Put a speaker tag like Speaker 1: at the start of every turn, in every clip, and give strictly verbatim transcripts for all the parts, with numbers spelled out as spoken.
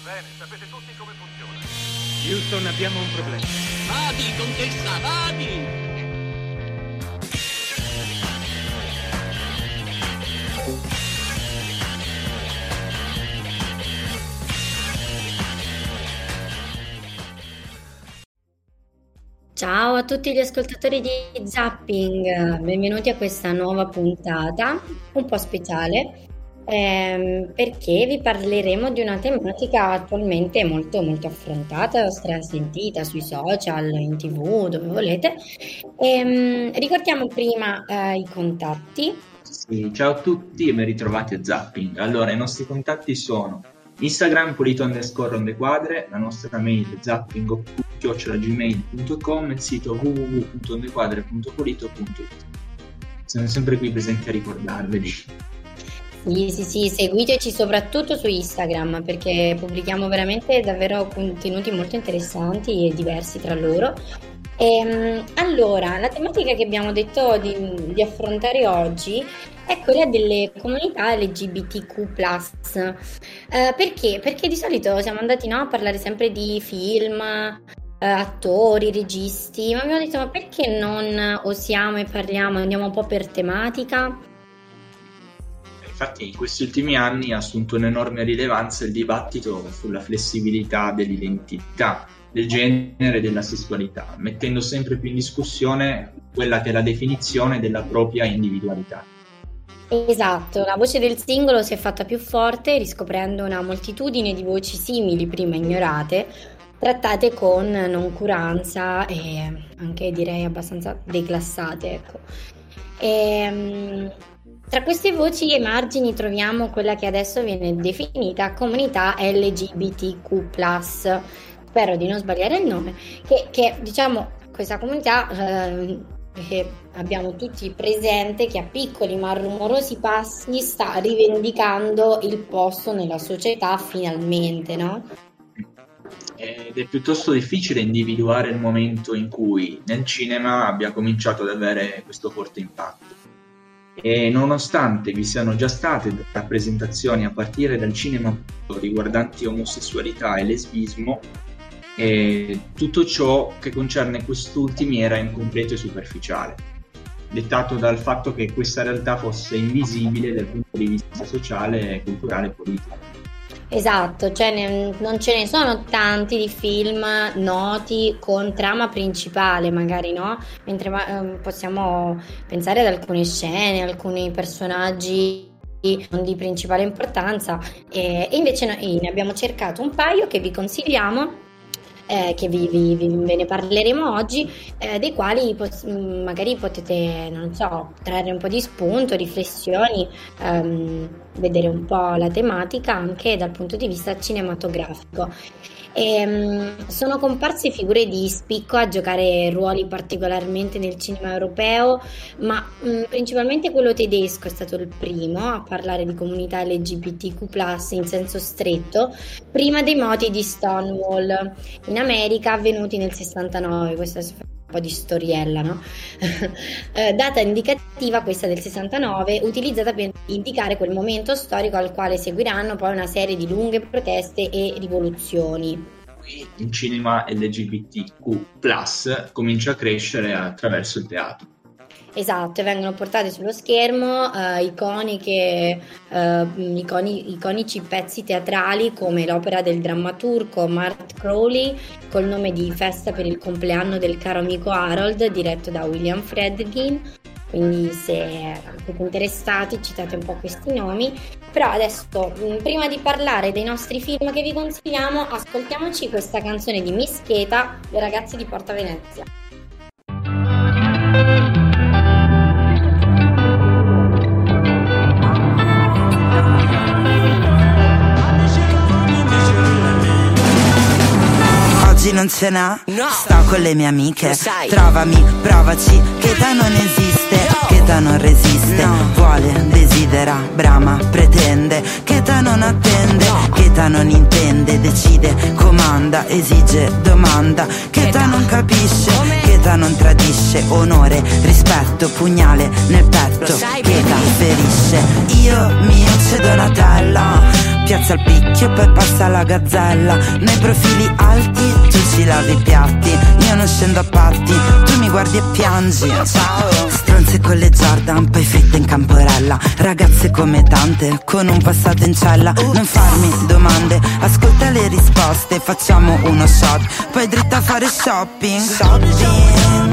Speaker 1: Bene, sapete tutti come funziona.
Speaker 2: Houston, abbiamo un problema.
Speaker 3: Vadi, contessa, vadi!
Speaker 4: Ciao a tutti gli ascoltatori di Zapping, benvenuti a questa nuova puntata, un po' speciale, ehm, perché vi parleremo di una tematica attualmente molto molto affrontata, strasentita sui social, in tv, dove volete. Ehm, ricordiamo prima eh, i contatti.
Speaker 5: Sì, ciao a tutti e ben ritrovati a Zapping. Allora, i nostri contatti sono Instagram, pulito underscore ondequadre, la nostra mail zapping chiocciola gmail punto com e il sito w w w punto ondequadre punto pulito punto it. Siamo sempre qui presenti a ricordarveli.
Speaker 4: Sì, sì, sì, seguiteci soprattutto su Instagram perché pubblichiamo veramente davvero contenuti molto interessanti e diversi tra loro. Ehm, allora, la tematica che abbiamo detto di, di affrontare oggi è quella delle comunità L G B T Q plus. Eh, perché? Perché di solito siamo andati, no, a parlare sempre di film, eh, attori, registi, ma abbiamo detto ma perché non osiamo e parliamo, andiamo un po' per tematica?
Speaker 5: Infatti in questi ultimi anni ha assunto un'enorme rilevanza il dibattito sulla flessibilità dell'identità, del genere e della sessualità, mettendo sempre più in discussione quella che è la definizione della propria individualità.
Speaker 4: Esatto, la voce del singolo si è fatta più forte, riscoprendo una moltitudine di voci simili prima ignorate, trattate con noncuranza e anche direi abbastanza declassate, ecco. E, tra queste voci ai margini troviamo quella che adesso viene definita comunità L G B T Q plus, spero di non sbagliare il nome, che, che diciamo questa comunità eh, che abbiamo tutti presente, che a piccoli ma rumorosi passi sta rivendicando il posto nella società finalmente, no?
Speaker 5: Ed è piuttosto difficile individuare il momento in cui nel cinema abbia cominciato ad avere questo forte impatto. E nonostante vi siano già state rappresentazioni a partire dal cinema riguardanti omosessualità e lesbismo, e tutto ciò che concerne quest'ultimi era incompleto e superficiale, dettato dal fatto che questa realtà fosse invisibile dal punto di vista sociale, culturale e politico.
Speaker 4: Esatto, cioè ne- non ce ne sono tanti di film noti con trama principale, magari, no? Mentre ma- ehm, possiamo pensare ad alcune scene, alcuni personaggi non di principale importanza, e, e invece noi ne abbiamo cercato un paio che vi consigliamo. Eh, che vi, vi- vi- ve ne parleremo oggi, eh, dei quali pos- magari potete, non so, trarre un po' di spunto, riflessioni, ehm, vedere un po' la tematica anche dal punto di vista cinematografico. Ehm, sono comparse figure di spicco a giocare ruoli particolarmente nel cinema europeo, ma mh, principalmente quello tedesco è stato il primo a parlare di comunità L G B T Q plus in senso stretto, prima dei moti di Stonewall in America avvenuti nel sessantanove. Questa è un po' di storiella, no? Eh, data indicativa questa del sessantanove, utilizzata per indicare quel momento storico al quale seguiranno poi una serie di lunghe proteste e rivoluzioni.
Speaker 5: Il cinema L G B T Q plus comincia a crescere attraverso il teatro.
Speaker 4: Esatto, e vengono portate sullo schermo eh, iconiche, eh, iconi- iconici pezzi teatrali come l'opera del drammaturgo Mark Crowley col nome di Festa per il compleanno del caro amico Harold, diretto da William Friedkin. Quindi se siete interessati citate un po' questi nomi. Però adesso, mh, prima di parlare dei nostri film che vi consigliamo, ascoltiamoci questa canzone di Miss Cheta, Le ragazze di Porta Venezia.
Speaker 6: Oggi non ce n'ha,
Speaker 3: No.
Speaker 6: sto con le mie amiche.
Speaker 3: Lo sai.
Speaker 6: Trovami, provaci, Cheta non esiste,
Speaker 3: No.
Speaker 6: Cheta non resiste.
Speaker 3: No.
Speaker 6: Vuole, desidera, brama, pretende, Cheta non attende,
Speaker 3: No.
Speaker 6: Cheta non intende, decide, comanda, esige, domanda, Cheta
Speaker 3: Cheta.
Speaker 6: non capisce,
Speaker 3: Come?
Speaker 6: Cheta non tradisce, onore, rispetto, pugnale nel petto,
Speaker 3: Lo sai,
Speaker 6: Cheta
Speaker 3: baby.
Speaker 6: ferisce. Io mi uccido Donatella, piazza il picchio, poi passa la gazzella. Nei profili alti tu ci lavi i piatti, io non scendo a patti, tu mi guardi e piangi. Ciao. Stronze con le Jordan, poi fritte in camporella. Ragazze come tante, con un passato in cella. Non farmi domande, ascolta le risposte. Facciamo uno shot, poi dritta a fare shopping. Shopping.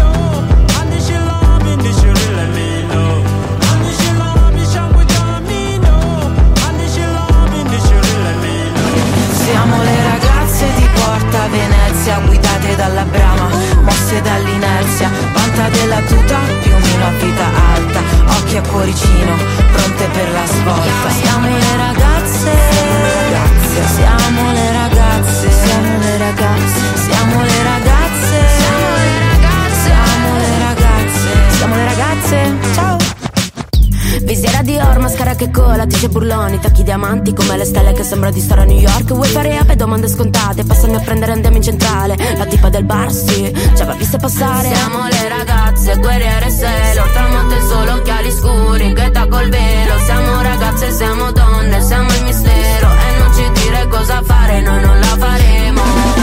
Speaker 6: Siamo le ragazze di Porta Venezia, guidate dalla brama, mosse dall'inerzia, vanta della tuta, piumino a vita alta, occhi a cuoricino, pronte per la svolta. Siamo le ragazze, siamo le ragazze, siamo le ragazze, siamo le ragazze, siamo le ragazze, siamo le ragazze, siamo le ragazze, ciao. Visiera Dior, mascara che cola, tice burloni, tacchi diamanti come le stelle che sembra di stare a New York. Vuoi fare ape, domande scontate, passami a prendere, andiamo in centrale. La tipa del bar, sì, ci aveva viste passare. Siamo le ragazze, guerriere se lo tramonto il sole, occhiali scuri, che tacco il velo. Siamo ragazze, siamo donne, siamo il mistero. E non ci dire cosa fare, noi non la faremo.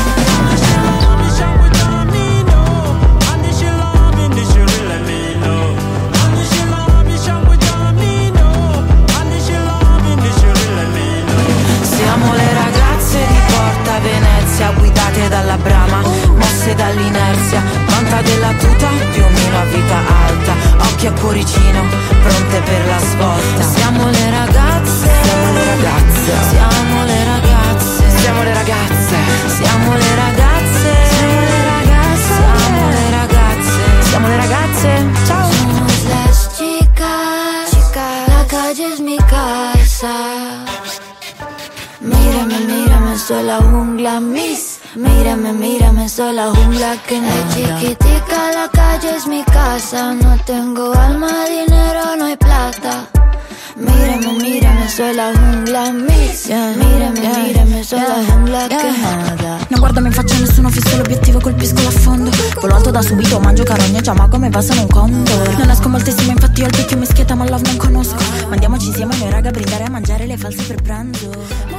Speaker 6: Siamo le ragazze di Porta Venezia, guidate dalla brama, mosse dall'inerzia, vanta della tuta, piumino a vita alta, occhi a cuoricino, pronte per la svolta. Siamo le ragazze, siamo le ragazze, siamo le ragazze, siamo le ragazze, siamo le ragazze, siamo le ragazze, siamo le ragazze, siamo le ragazze, ciao.
Speaker 7: Somos las chicas, chicas, la calle es mi casa. Mírame, mírame, soy la jungla, miss. Mírame, mírame, soy la jungla que nada. Chiquitica, la calle es mi casa. No tengo alma, dinero, no hay plata. Mírame, mírame, soy la jungla, miss. Mírame, mírame, soy la jungla che nada.
Speaker 8: Non guardami in faccia, nessuno fisso l'obiettivo, colpisco l'affondo. Volo alto da subito, mangio carogne, già ma come va sono un condor. Non esco moltissimo, infatti ho il vecchio mischietta, ma love non conosco. Ma andiamoci insieme noi raga a brindare, a mangiare le false per pranzo.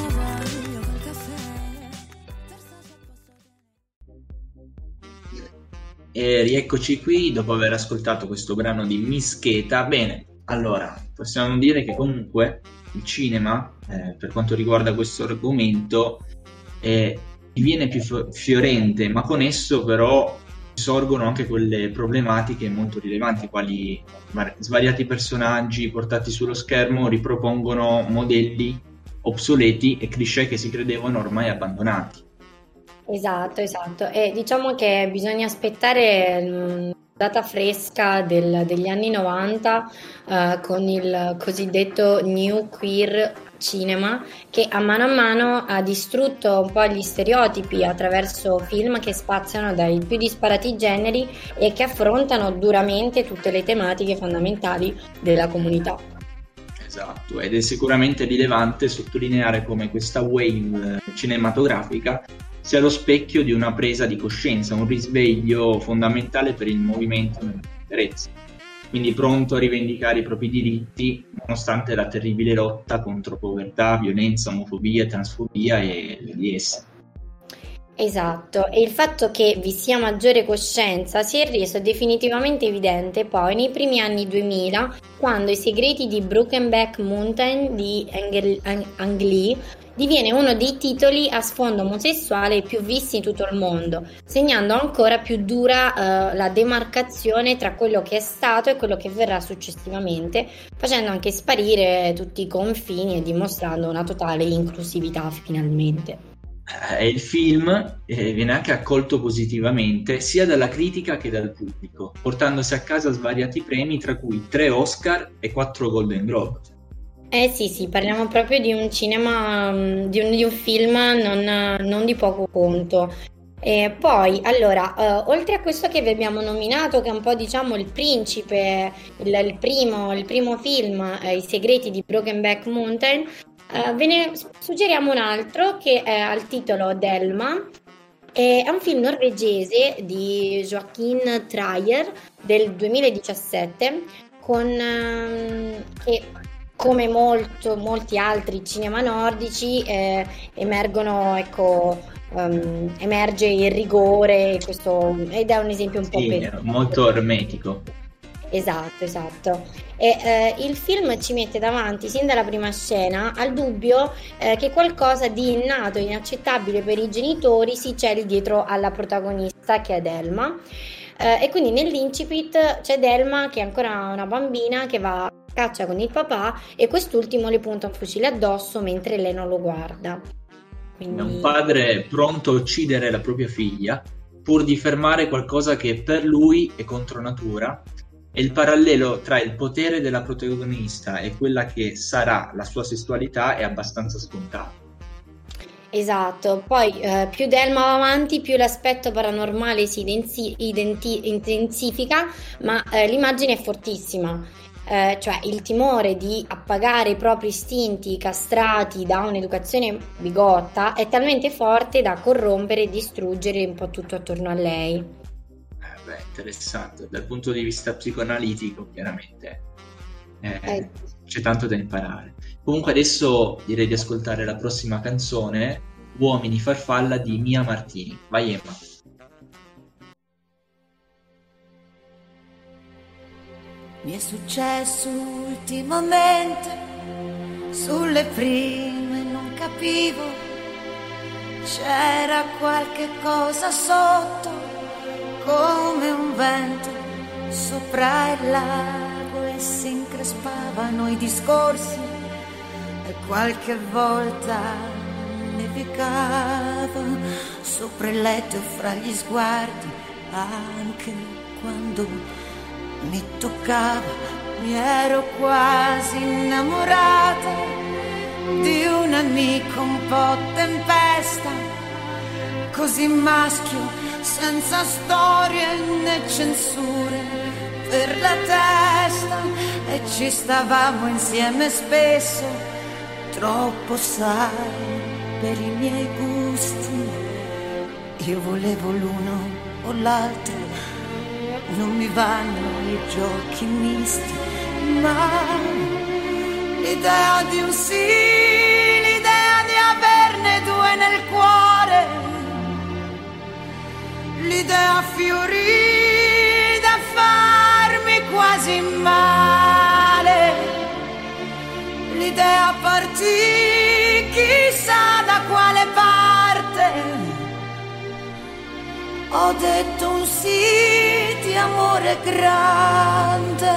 Speaker 5: E rieccoci qui dopo aver ascoltato questo brano di Mischeta. Bene, allora possiamo dire che comunque il cinema, eh, per quanto riguarda questo argomento, eh, diviene più fiorente, ma con esso però sorgono anche quelle problematiche molto rilevanti, quali svariati personaggi portati sullo schermo ripropongono modelli obsoleti e cliché che si credevano ormai abbandonati.
Speaker 4: Esatto, esatto. E diciamo che bisogna aspettare mh, data fresca del- degli anni novanta eh, con il cosiddetto New Queer Cinema, che a mano a mano ha distrutto un po' gli stereotipi attraverso film che spaziano dai più disparati generi e che affrontano duramente tutte le tematiche fondamentali della comunità.
Speaker 5: Esatto, ed è sicuramente rilevante sottolineare come questa wave eh, cinematografica sia lo specchio di una presa di coscienza, un risveglio fondamentale per il movimento nell'interesse, quindi pronto a rivendicare i propri diritti nonostante la terribile lotta contro povertà, violenza, omofobia, transfobia e di esse.
Speaker 4: Esatto, e il fatto che vi sia maggiore coscienza si è reso definitivamente evidente poi nei primi anni duemila, quando I segreti di Brokeback Mountain di Ang, Ang, Ang Lee diviene uno dei titoli a sfondo omosessuale più visti in tutto il mondo, segnando ancora più dura eh, la demarcazione tra quello che è stato e quello che verrà successivamente, facendo anche sparire tutti i confini e dimostrando una totale inclusività finalmente.
Speaker 5: Eh, il film eh, viene anche accolto positivamente sia dalla critica che dal pubblico, portandosi a casa svariati premi, tra cui tre Oscar e quattro Golden Globe.
Speaker 4: Eh sì, sì, parliamo proprio di un cinema, mm, di un, di un film non, non di poco conto. E poi, allora, eh, oltre a questo che vi abbiamo nominato, che è un po' diciamo il principe, il, il primo, il primo film, eh, I segreti di Brokeback Mountain, eh, ve ne suggeriamo un altro che è al titolo Delma. È un film norvegese di Joachim Trier del duemiladiciassette con, ehm, che come molto, molti altri cinema nordici, eh, emergono, ecco, um, emerge il rigore, questo, ed è un esempio un po'
Speaker 5: Sì,
Speaker 4: per...
Speaker 5: molto ermetico.
Speaker 4: Esatto, esatto. E eh, il film ci mette davanti, sin dalla prima scena, al dubbio eh, che qualcosa di innato, inaccettabile per i genitori si celi dietro alla protagonista, che è Delma. Eh, e quindi nell'incipit c'è Delma, che è ancora una bambina, che va a caccia con il papà e quest'ultimo le punta un fucile addosso mentre lei non lo guarda. Quindi...
Speaker 5: È un padre pronto a uccidere la propria figlia pur di fermare qualcosa che per lui è contro natura. E il parallelo tra il potere della protagonista e quella che sarà la sua sessualità è abbastanza scontato.
Speaker 4: Esatto, poi eh, più Delma va avanti, più l'aspetto paranormale si idensi- identi- intensifica, ma eh, l'immagine è fortissima. Eh, cioè il timore di appagare i propri istinti castrati da un'educazione bigotta è talmente forte da corrompere e distruggere un po' tutto attorno a lei.
Speaker 5: Beh, interessante, dal punto di vista psicoanalitico chiaramente eh,
Speaker 4: Eh.
Speaker 5: c'è tanto da imparare. Comunque adesso direi di ascoltare la prossima canzone, Uomini farfalla di Mia Martini. Vai Emma.
Speaker 6: Mi è successo ultimamente, sulle prime non capivo, c'era qualche cosa sotto, come un vento sopra il lago, e si increspavano i discorsi e qualche volta nevicava sopra il letto fra gli sguardi, anche quando mi toccava. Mi ero quasi innamorata di un amico un po' tempesta, così maschio, senza storie né censure per la testa, e ci stavamo insieme spesso, troppo sai per i miei gusti. Io volevo l'uno o l'altro, non mi vanno i giochi misti, ma l'idea di un sì, l'idea di averne due nel cuore, l'idea fiorì da farmi quasi male, l'idea partì chissà da quale parte. Ho detto un sì di amore grande,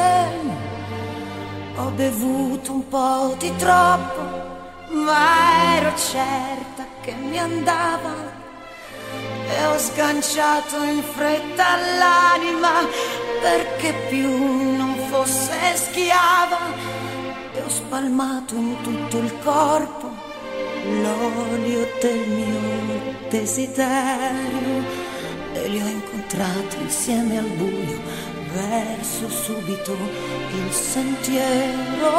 Speaker 6: ho bevuto un po' di troppo, ma ero certa che mi andava, e ho sganciato in fretta l'anima perché più non fosse schiava, e ho spalmato in tutto il corpo l'olio del mio desiderio, e li ho incontrati insieme al buio verso subito il sentiero.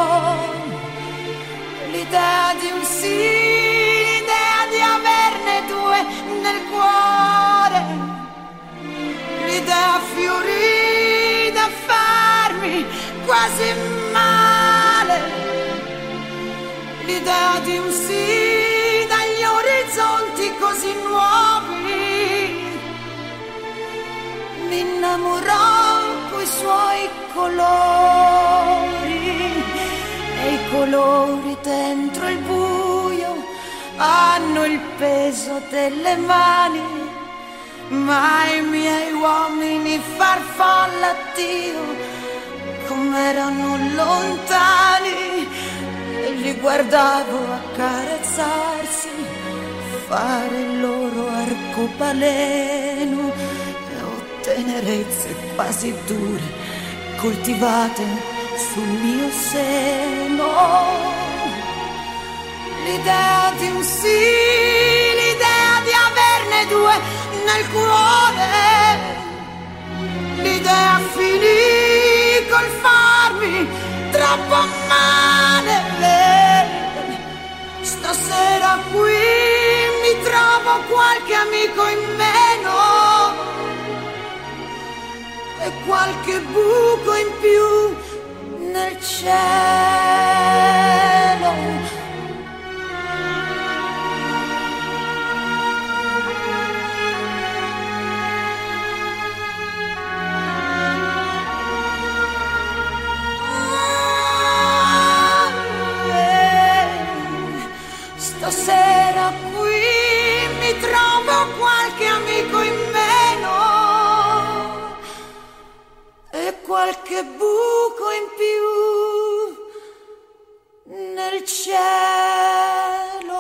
Speaker 6: L'idea di un sì, l'idea di averne due nel cuore, l'idea fiorì da farmi quasi male, l'idea di un sì dagli orizzonti così nuovi. Mi innamorò coi suoi colori, e i colori dentro il buio hanno il peso delle mani, ma i miei uomini farfalla, Dio, com'erano lontani, e li guardavo accarezzarsi, fare il loro arcobaleno, tenerezze quasi dure coltivate sul mio seno. L'idea di un sì, l'idea di averne due nel cuore, l'idea finì col farmi troppo male. Stasera qui mi trovo qualche amico in meno e qualche buco in più
Speaker 7: nel cielo. Stasera qui mi trovo qualche amico in meno e qualche buco in più nel cielo.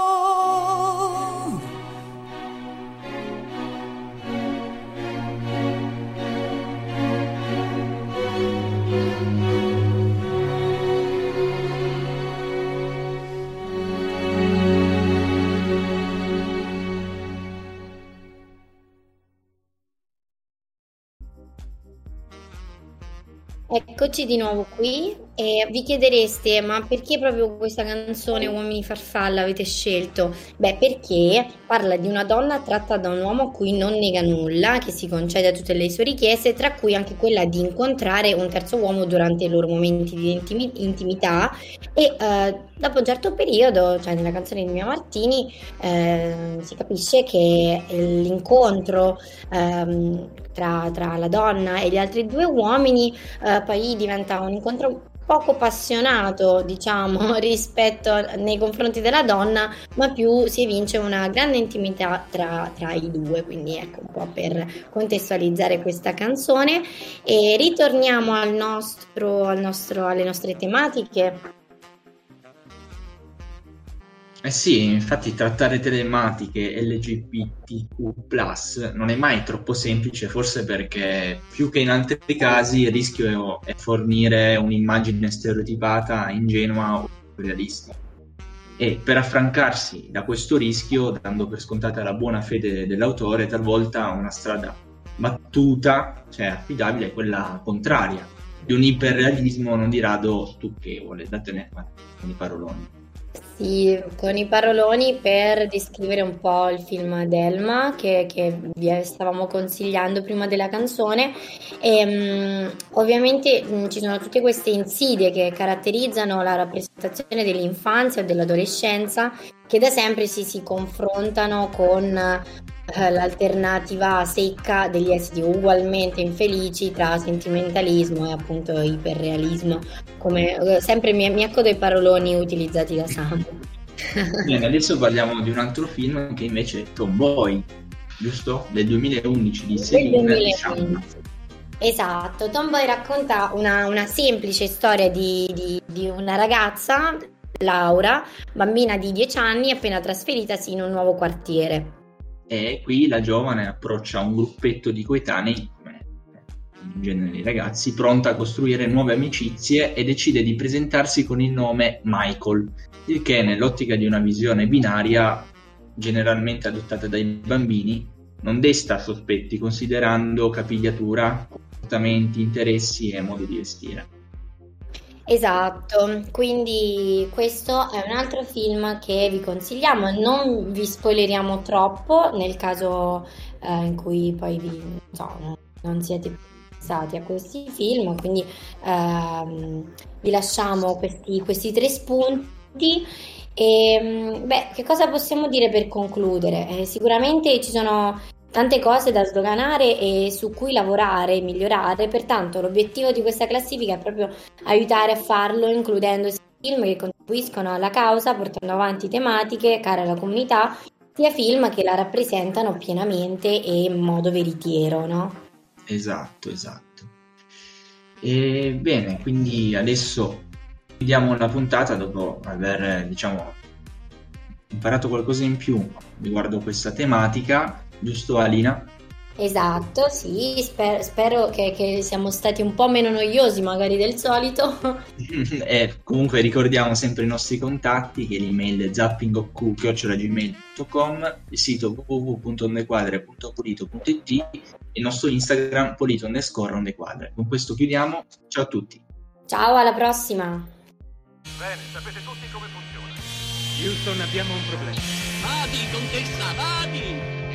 Speaker 4: Eccoci di nuovo qui e vi chiedereste ma perché proprio questa canzone Uomini Farfalla avete scelto? Beh, perché parla di una donna tratta da un uomo a cui non nega nulla, che si concede a tutte le sue richieste, tra cui anche quella di incontrare un terzo uomo durante i loro momenti di intimi- intimità e eh, dopo un certo periodo, cioè nella canzone di Mia Martini, eh, si capisce che l'incontro ehm, tra, tra la donna e gli altri due uomini eh, poi diventa un incontro poco appassionato, diciamo, rispetto a- nei confronti della donna, ma più si evince una grande intimità tra, tra i due, quindi ecco un po' per contestualizzare questa canzone e ritorniamo al nostro, al nostro, alle nostre tematiche.
Speaker 5: Eh sì, infatti trattare tematiche L G B T Q plus, non è mai troppo semplice, forse perché più che in altri casi il rischio è fornire un'immagine stereotipata, ingenua o realistica. E per affrancarsi da questo rischio, dando per scontata la buona fede dell'autore, talvolta una strada battuta, cioè affidabile, è quella contraria, di un iperrealismo non di rado stucchevole, datene con i paroloni.
Speaker 4: Sì, con i paroloni per descrivere un po' il film Delma che, che vi stavamo consigliando prima della canzone. E, mm, ovviamente mm, ci sono tutte queste insidie che caratterizzano la rappresentazione dell'infanzia e dell'adolescenza che da sempre si, si confrontano con eh, l'alternativa secca degli esiti ugualmente infelici tra sentimentalismo e appunto iperrealismo. Come eh, sempre mi, mi accodo ai paroloni utilizzati da Samu.
Speaker 5: Bene, adesso parliamo di un altro film che invece è Tomboy, giusto? Del duemilaundici di
Speaker 4: Del
Speaker 5: Céline Sciamma.
Speaker 4: duemilaundici. Esatto, Tomboy racconta una, una semplice storia di, di- di una ragazza, Laura, bambina di dieci anni, appena trasferitasi in un nuovo quartiere.
Speaker 5: E qui la giovane approccia un gruppetto di coetanei, come in genere i ragazzi, pronta a costruire nuove amicizie e decide di presentarsi con il nome Michael, il che nell'ottica di una visione binaria generalmente adottata dai bambini non desta sospetti considerando capigliatura, comportamenti, interessi e modo di vestire.
Speaker 4: Esatto, quindi questo è un altro film che vi consigliamo, non vi spoileriamo troppo nel caso eh, in cui poi vi, non so, non siete interessati a questi film, quindi ehm, vi lasciamo questi, questi tre spunti. E mm, beh, che cosa possiamo dire per concludere? Eh, sicuramente ci sono tante cose da sdoganare e su cui lavorare e migliorare, pertanto l'obiettivo di questa classifica è proprio aiutare a farlo, includendo sia film che contribuiscono alla causa, portando avanti tematiche care alla comunità, sia film che la rappresentano pienamente e in modo veritiero, no?
Speaker 5: Esatto, esatto. E bene, quindi adesso chiudiamo la puntata dopo aver, diciamo, imparato qualcosa in più riguardo questa tematica, giusto Alina?
Speaker 4: Esatto, sì, sper- spero che, che siamo stati un po' meno noiosi magari del solito.
Speaker 5: E comunque ricordiamo sempre i nostri contatti, che l'email è zappingok chiocciola gmail punto com, il sito w w w punto ondequadre punto pulito punto it e il nostro Instagram pulito underscore ondequadre. Con questo chiudiamo, ciao a tutti.
Speaker 4: Ciao, alla prossima!
Speaker 1: Bene, sapete tutti come funziona.
Speaker 2: Houston, abbiamo un problema.
Speaker 3: Vadi, contessa, vadi!